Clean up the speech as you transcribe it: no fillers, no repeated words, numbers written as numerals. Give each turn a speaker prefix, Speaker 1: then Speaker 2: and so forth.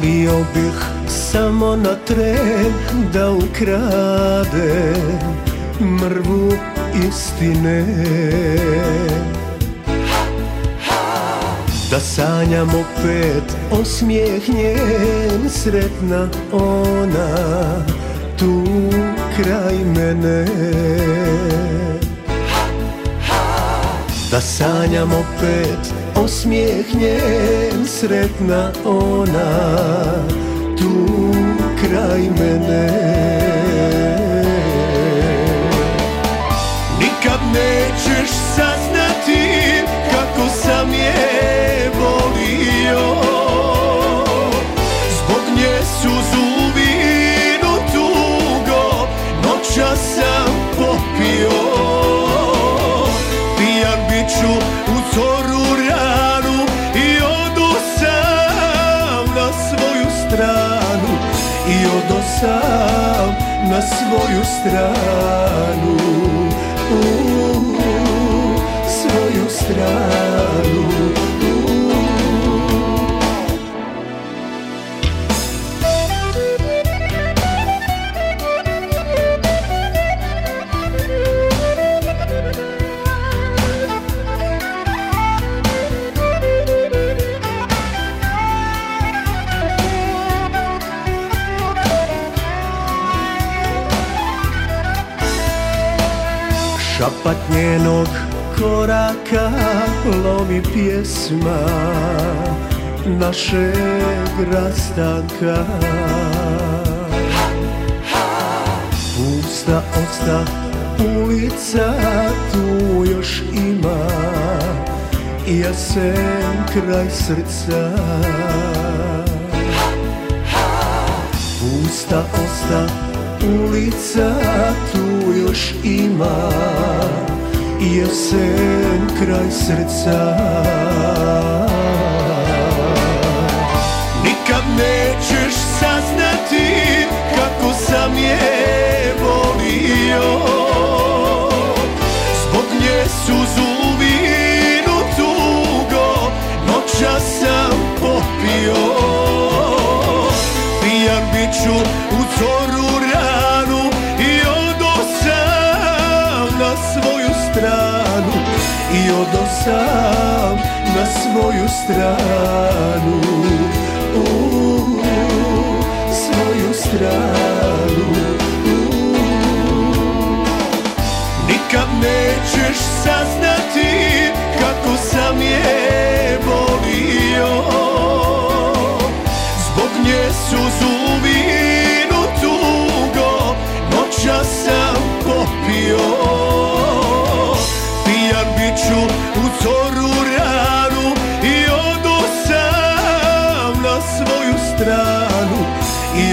Speaker 1: Htio bih samo na tren da ukrade mrvu istine, da sanjam opet osmijeh njen, sretna ona tu kraj mene. Da sanjam opet osmijeh njen, sretna ona tu kraj mene. Nikad nećeš saznati kako sam je volio, zbog nje suzu vinu tugo noćas sam popio. Pijan biću u coru ranu i odo sam na svoju stranu, i odo sam na svoju stranu, svoju stranu. Šapat njenog koraka lomi pjesma našeg rastanka. Pusta osta ulica tu još ima, jesen kraj srca. Pusta osta ulica tu još ima, jesen kraj srca. Nikad nećeš saznati kako sam je volio, zbog nje suzu vinu tugo noćas sam popio. Pijan biću u coru ranu i odo sam na svoju stranu, i odo sam na svoju stranu, svoju stranu. Nikad nećeš saznati kako sam je volio, zbog nje suzu vinu tugo noćas sam popio. Pijan biću u coru